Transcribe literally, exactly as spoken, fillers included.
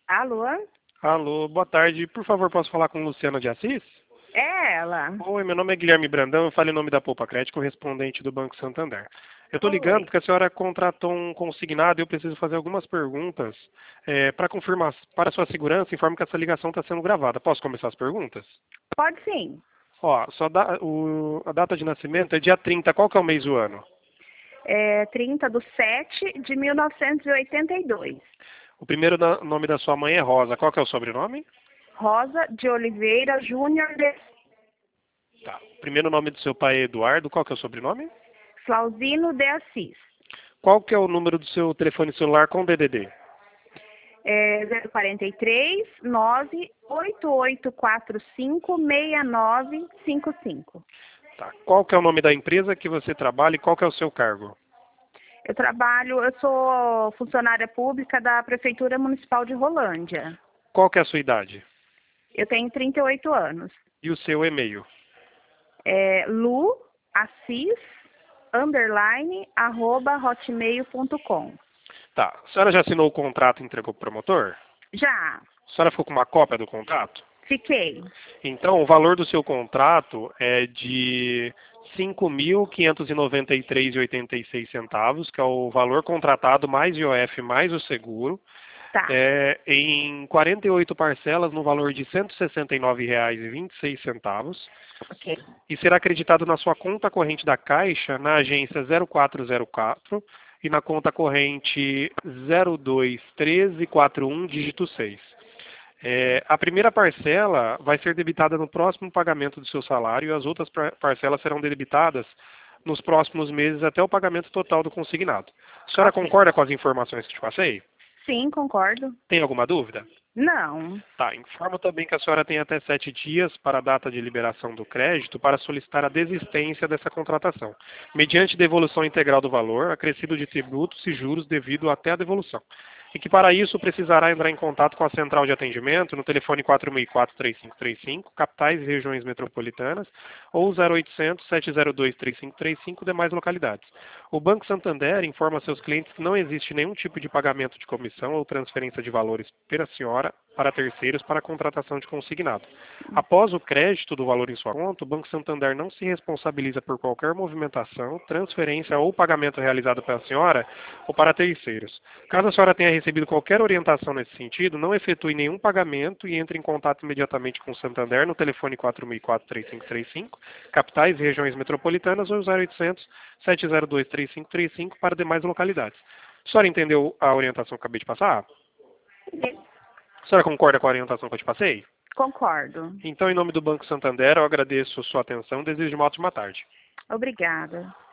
Alô? Alô, boa tarde. Por favor, posso falar com Luciana de Assis? É ela. Oi, meu nome é Guilherme Brandão, eu falo em nome da Poupa Crédito, correspondente do Banco Santander. Eu estou ligando Oi. porque a senhora contratou um consignado e eu preciso fazer algumas perguntas é, para confirmar, para sua segurança, informe que essa ligação está sendo gravada. Posso começar as perguntas? Pode sim. Ó, sua da- o- a data de nascimento é dia trinta. Qual que é o mês do ano? É trinta de sete de mil novecentos e oitenta e dois. O primeiro da- nome da sua mãe é Rosa. Qual que é o sobrenome? Rosa de Oliveira Júnior de Tá. O primeiro nome do seu pai é Eduardo. Qual que é o sobrenome? Flauzino de Assis. Qual que é o número do seu telefone celular com D D D? É zero quarenta e três, nove oito oito quatro cinco, seis nove cinco cinco. Tá. Qual que é o nome da empresa que você trabalha e qual que é o seu cargo? Eu trabalho, eu sou funcionária pública da Prefeitura Municipal de Rolândia. Qual que é a sua idade? Eu tenho trinta e oito anos. E o seu e-mail? É Lu Assis underline arroba hotmail ponto com. Tá. A senhora já assinou o contrato e entregou para o promotor? Já, A senhora ficou com uma cópia do contrato? fiquei. Então, o valor do seu contrato é de cinco mil quinhentos e noventa e três reais e oitenta e seis centavos, que é o valor contratado mais I O F mais o seguro, Tá, é, em quarenta e oito parcelas no valor de cento e sessenta e nove reais e vinte e seis centavos ok. e será acreditado na sua conta corrente da Caixa na agência zero quatro zero quatro e na conta corrente zero dois treze quatro um dígito seis. É, a primeira parcela vai ser debitada no próximo pagamento do seu salário e as outras par- parcelas serão debitadas nos próximos meses até o pagamento total do consignado. A senhora Ok. concorda com as informações que te passei? Sim, concordo. Tem alguma dúvida? Não. Tá, informo também que a senhora tem até sete dias para a data de liberação do crédito para solicitar a desistência dessa contratação, mediante devolução integral do valor, acrescido de tributos e juros devido até a devolução. E que para isso precisará entrar em contato com a central de atendimento no telefone quatro mil e quatro, três cinco três cinco, capitais e regiões metropolitanas, ou zero oitocentos, sete zero dois, três cinco três cinco, demais localidades. O Banco Santander informa a seus clientes que não existe nenhum tipo de pagamento de comissão ou transferência de valores pela senhora para terceiros para a contratação de consignado. Após o crédito do valor em sua conta, o Banco Santander não se responsabiliza por qualquer movimentação, transferência ou pagamento realizado pela senhora ou para terceiros. Caso a senhora tenha recebido qualquer orientação nesse sentido, não efetue nenhum pagamento e entre em contato imediatamente com o Santander no telefone quatro mil e quatro, três cinco três cinco, capitais e regiões metropolitanas, ou zero oitocentos, sete zero dois, três cinco três cinco para demais localidades. A senhora entendeu a orientação que eu acabei de passar? A senhora concorda com a orientação que eu te passei? Concordo. Então, em nome do Banco Santander, eu agradeço sua atenção e desejo uma ótima tarde. Obrigada.